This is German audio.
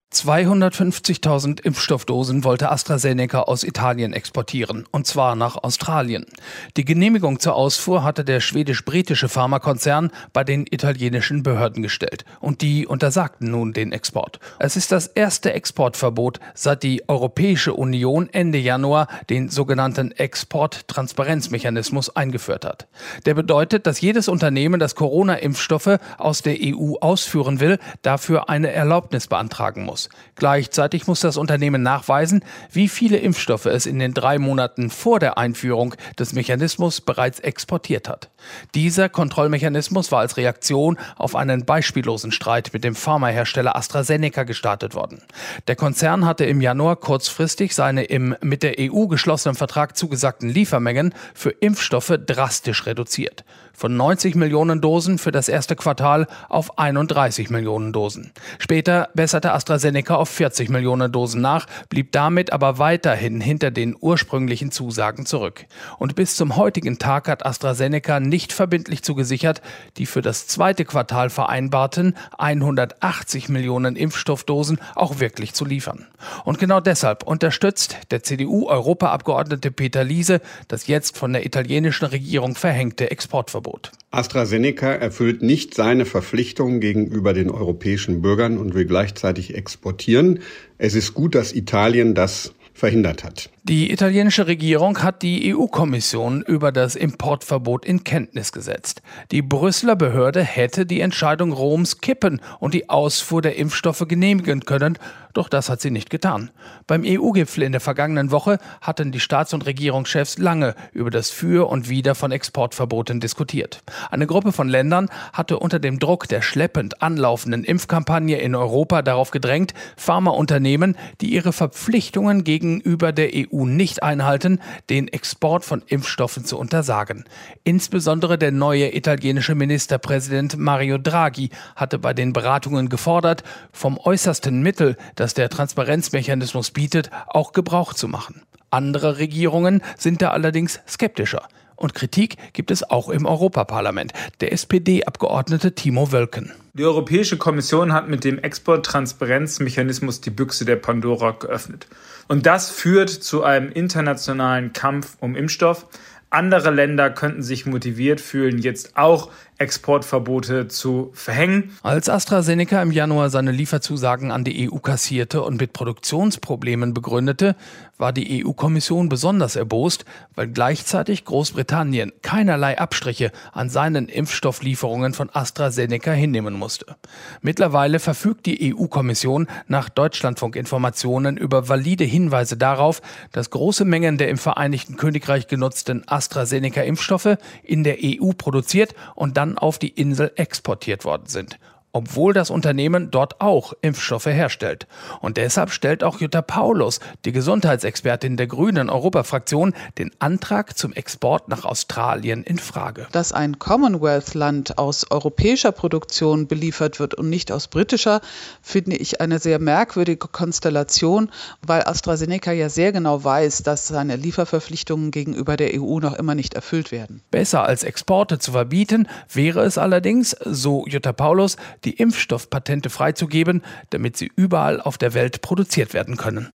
250.000 Impfstoffdosen wollte AstraZeneca aus Italien exportieren, und zwar nach Australien. Die Genehmigung zur Ausfuhr hatte der schwedisch-britische Pharmakonzern bei den italienischen Behörden gestellt. Und die untersagten nun den Export. Es ist das erste Exportverbot, seit die Europäische Union Ende Januar den sogenannten Exporttransparenzmechanismus eingeführt hat. Der bedeutet, dass jedes Unternehmen, das Corona-Impfstoffe aus der EU ausführen will, dafür eine Erlaubnis beantragen muss. Gleichzeitig muss das Unternehmen nachweisen, wie viele Impfstoffe es in den 3 Monaten vor der Einführung des Mechanismus bereits exportiert hat. Dieser Kontrollmechanismus war als Reaktion auf einen beispiellosen Streit mit dem Pharmahersteller AstraZeneca gestartet worden. Der Konzern hatte im Januar kurzfristig seine im mit der EU geschlossenen Vertrag zugesagten Liefermengen für Impfstoffe drastisch reduziert. Von 90 Millionen Dosen für das erste Quartal auf 31 Millionen Dosen. Später besserte AstraZeneca auf 40 Millionen Dosen nach, blieb damit aber weiterhin hinter den ursprünglichen Zusagen zurück. Und bis zum heutigen Tag hat AstraZeneca nicht verbindlich zugesichert, die für das zweite Quartal vereinbarten 180 Millionen Impfstoffdosen auch wirklich zu liefern. Und genau deshalb unterstützt der CDU-Europaabgeordnete Peter Liese das jetzt von der italienischen Regierung verhängte Exportverbot. AstraZeneca erfüllt nicht seine Verpflichtungen gegenüber den europäischen Bürgern und will gleichzeitig exportieren. Es ist gut, dass Italien das verhindert hat. Die italienische Regierung hat die EU-Kommission über das Importverbot in Kenntnis gesetzt. Die Brüsseler Behörde hätte die Entscheidung Roms kippen und die Ausfuhr der Impfstoffe genehmigen können, doch das hat sie nicht getan. Beim EU-Gipfel in der vergangenen Woche hatten die Staats- und Regierungschefs lange über das Für und Wider von Exportverboten diskutiert. Eine Gruppe von Ländern hatte unter dem Druck der schleppend anlaufenden Impfkampagne in Europa darauf gedrängt, Pharmaunternehmen, die ihre Verpflichtungen gegenüber der EU nicht einhalten, den Export von Impfstoffen zu untersagen. Insbesondere der neue italienische Ministerpräsident Mario Draghi hatte bei den Beratungen gefordert, vom äußersten Mittel, das der Transparenzmechanismus bietet, auch Gebrauch zu machen. Andere Regierungen sind da allerdings skeptischer. Und Kritik gibt es auch im Europaparlament. Der SPD-Abgeordnete Timo Wölken. Die Europäische Kommission hat mit dem Exporttransparenzmechanismus die Büchse der Pandora geöffnet. Und das führt zu einem internationalen Kampf um Impfstoff. Andere Länder könnten sich motiviert fühlen, jetzt auch Exportverbote zu verhängen. Als AstraZeneca im Januar seine Lieferzusagen an die EU kassierte und mit Produktionsproblemen begründete, war die EU-Kommission besonders erbost, weil gleichzeitig Großbritannien keinerlei Abstriche an seinen Impfstofflieferungen von AstraZeneca hinnehmen musste. Mittlerweile verfügt die EU-Kommission nach Deutschlandfunk-Informationen über valide Hinweise darauf, dass große Mengen der im Vereinigten Königreich genutzten AstraZeneca-Impfstoffe in der EU produziert und dann auf die Insel exportiert worden sind, obwohl das Unternehmen dort auch Impfstoffe herstellt. Und deshalb stellt auch Jutta Paulus, die Gesundheitsexpertin der Grünen Europafraktion, den Antrag zum Export nach Australien in Frage. Dass ein Commonwealth-Land aus europäischer Produktion beliefert wird und nicht aus britischer, finde ich eine sehr merkwürdige Konstellation, weil AstraZeneca ja sehr genau weiß, dass seine Lieferverpflichtungen gegenüber der EU noch immer nicht erfüllt werden. Besser als Exporte zu verbieten, wäre es allerdings, so Jutta Paulus, die Impfstoffpatente freizugeben, damit sie überall auf der Welt produziert werden können.